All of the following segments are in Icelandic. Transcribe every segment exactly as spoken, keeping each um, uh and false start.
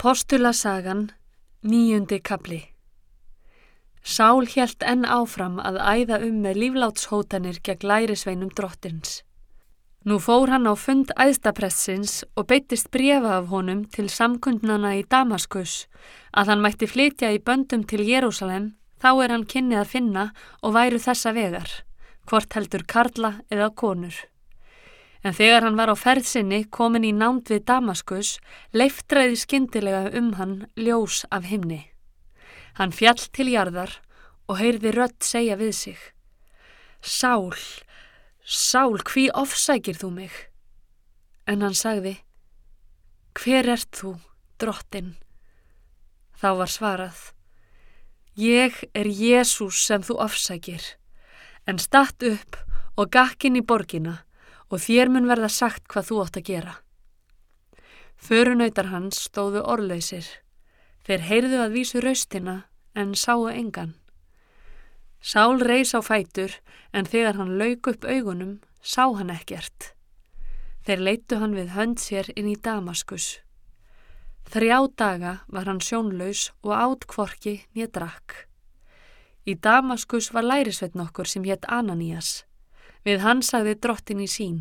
Postulasagan, níundi kafli. Sál hélt enn áfram að æða um með líflátshótanir gegn lærisveinum drottins. Nú fór hann á fund æðstaprestsins og beittist bréfa af honum til samkundnana í Damaskus að hann mætti flytja í böndum til Jerúsalem, þá er hann kynni að finna og væru þessa vegar, hvort heldur karla eða konur. En þegar hann var á ferð sinni komin í nánd við Damaskus, leiftraði skyndilega um hann ljós af himni. Hann fjall til jarðar og heyrði rödd segja við sig: Sál, Sál, hví ofsækir þú mig? En hann sagði: Hver ert þú, drottinn? Þá var svarað: Ég er Jesús sem þú ofsækir, en statt upp og gakk inn í borgina og þér mun verða sagt hvað þú átt að gera. Förunautar hans stóðu orðlausir. Þeir heyrðu að vísu raustina en sáu engan. Sál reis á fætur en þegar hann lauk upp augunum sá hann ekkert. Þeir leiddu hann við hönd sér inn í Damaskus. Þrjá daga var hann sjónlaus og át hvorki né drakk. Í Damaskus var lærisveinn okkur sem hét Ananías. Við hann sagði drottin í sín: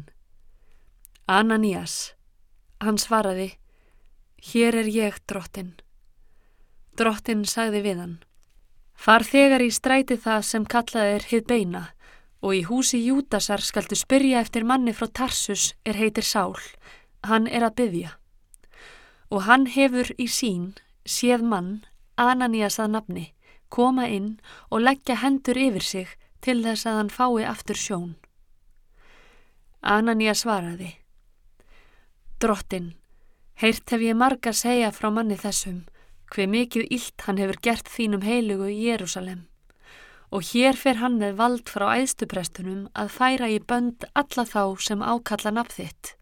Ananías. Hann svaraði: Hér er ég, drottin. Drottin sagði við hann: Far þegar í stræti það sem kallað er hið beina, og í húsi Júdasar skaltu spyrja eftir manni frá Tarsus er heitir Sál, hann er að biðja. Og hann hefur í sín séð mann, Ananías að nafni, koma inn og leggja hendur yfir sig til þess að hann fái aftur sjón. Ananías svaraði: Drottin, heyrt hef ég marga segja frá manni þessum, hve mikið illt hann hefur gert þínum heilugu í Jerúsalem. Og hér fer hann með vald frá æðstuprestunum að færa í bönd alla þá sem ákalla nafn þitt.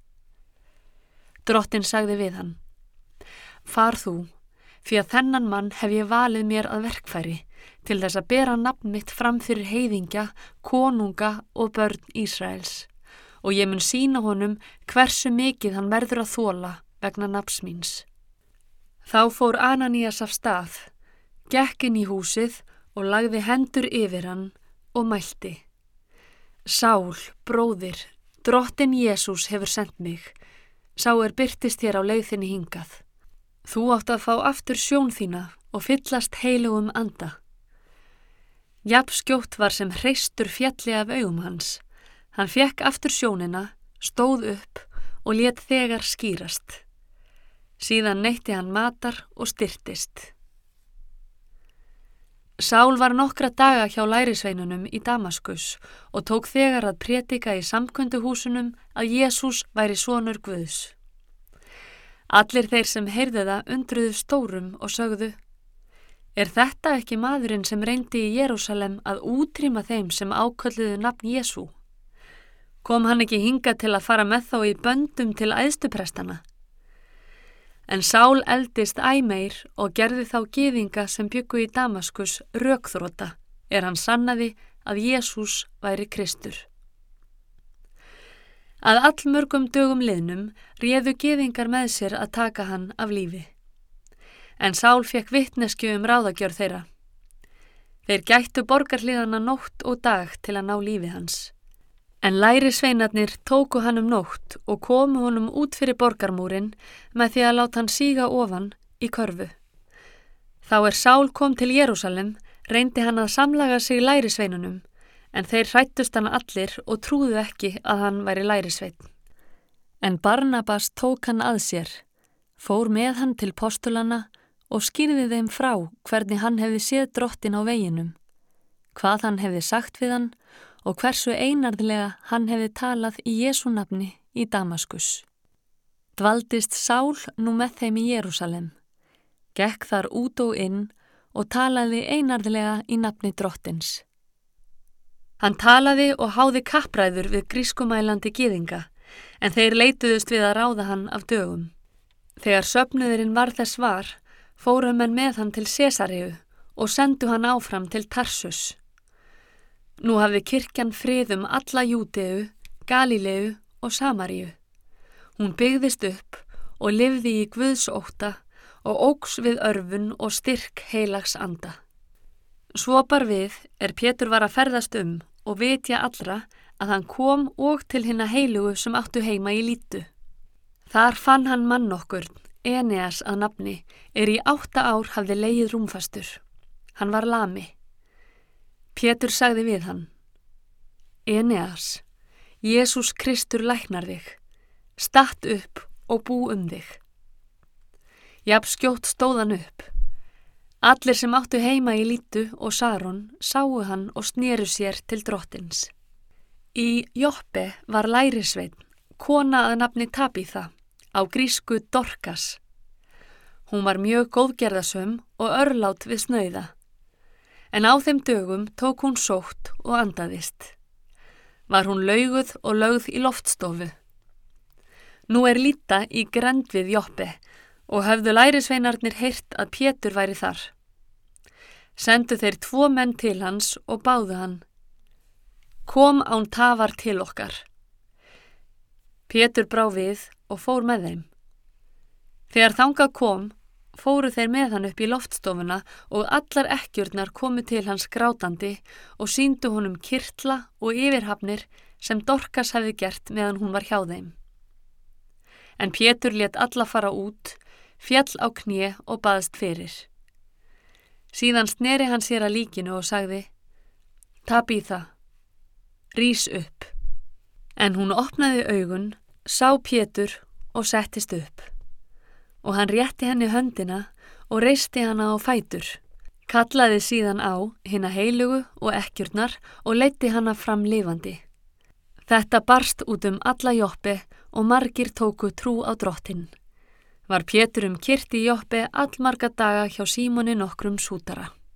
Drottin sagði við hann: Far þú, því að þennan mann hef ég valið mér að verkfæri, til þess að bera nafn mitt fram fyrir heiðingja, konunga og börn Ísraels. Og ég mun sýna honum hversu mikið hann verður að þola vegna nafns míns. Þá fór Ananías af stað, gekk inn í húsið og lagði hendur yfir hann og mælti: Sál, bróðir, drottin Jesús hefur sendt mig, sá er birtist þér á leið þinni hingað. Þú átt að fá aftur sjón þína og fyllast heilugum anda. Jafnskjótt var sem hreistur fjalli af augum hans. Hann fékk aftur sjónina, stóð upp og lét þegar skýrast. Síðan neytti hann matar og styrtist. Sál var nokkra daga hjá lærisveinunum í Damaskus og tók þegar að prédika í samkunduhúsunum að Jesús væri sonur Guðs. Allir þeir sem heyrðu það undruðu stórum og sögðu: Er þetta ekki maðurinn sem reyndi í Jerúsalem að útrýma þeim sem ákölluðu nafn Jesú? Kom hann ekki hingað til að fara með þá í böndum til æðstuprestana? En Sál eldist æ meir og gerði þá gyðinga sem bjuggu í Damaskus rökþrota, er hann sannaði að Jesús væri Kristur. Að allmörgum dögum liðnum réðu gyðingar með sér að taka hann af lífi. En Sál fékk vitneskju um ráðagjörð þeirra. Þeir gættu borgarhlíðana nótt og dag til að ná lífi hans. En lærisveinarnir tóku hann um nótt og komu honum út fyrir borgarmúrin með því að láta hann síga ofan í körfu. Þá er Sál kom til Jerúsalem, reyndi hann að samlaga sig lærisveinunum, en þeir hrættust hann allir og trúðu ekki að hann væri lærisveinn. En Barnabas tók hann að sér, fór með hann til postulana og skýrði þeim frá hvernig hann hefði séð drottin á veginum, hvað hann hefði sagt við hann og hversu einarðlega hann hefði talað í Jesú nafni í Damaskus. Dvaldist Sál nú með þeim í Jerúsalem, gekk þar út og inn og talaði einarðlega í nafni drottins. Hann talaði og háði kappræður við grískumælandi gyðinga, en þeir leituðust við að ráða hann af dögum. Þegar söfnuðurinn var þess var, fóru menn með hann til Sesareu og sendu hann áfram til Tarsus. Nú hafði kirkjan frið um alla Júdeu, Galíleu og Samaríu. Hún byggðist upp og lifði í Guðs ótta og óx við örfun og styrk heilags anda. Svo bar við er Pétur var að ferðast um og vitja allra að hann kom og til hinna heilugu sem áttu heima í Lítu. Þar fann hann mann okkur, Eneas að nafni, er í átta ár hafði legið rúmfastur. Hann var lami. Pétur sagði við hann: Eneas, Jesús Kristur læknar þig, statt upp og bú um þig. Jafn skjótt stóð hann upp. Allir sem áttu heima í Lítu og Saron sáu hann og sneru sér til drottins. Í Joppe var lærisveinn, kona að nafni Tabitha, á grísku Dorkas. Hún var mjög góðgerðasöm og örlát við snauða. En á þeim dögum tók hún sótt og andaðist. Var hún lauguð og lögð í loftstofu. Nú er Líta í grennd við Joppe og höfðu lærisveinarnir heyrt að Pétur væri þar. Sendu þeir tvo menn til hans og báðu hann: Kom án tafar til okkar. Pétur brá við og fór með þeim. Þegar þangað kom, fóru þeir með hann upp í loftstofuna og allar ekkjurnar komu til hans grátandi og sýndu honum kirtla og yfirhafnir sem Dorkas hefði gert meðan hún var hjá þeim. En Pétur lét alla fara út, fjall á kné og baðst fyrir. Síðan sneri hann sér að líkinu og sagði: Tabitha, rís upp. En hún opnaði augun, sá Pétur og settist upp. Og hann rétti henni höndina og reisti hana á fætur, kallaði síðan á hina heilugu og ekkjurnar og leiddi hana fram lifandi. Þetta barst út um alla Joppe og margir tóku trú á drottinn. Var Pétur um kyrt í Joppe allmarga daga hjá Símoni nokkrum sútara.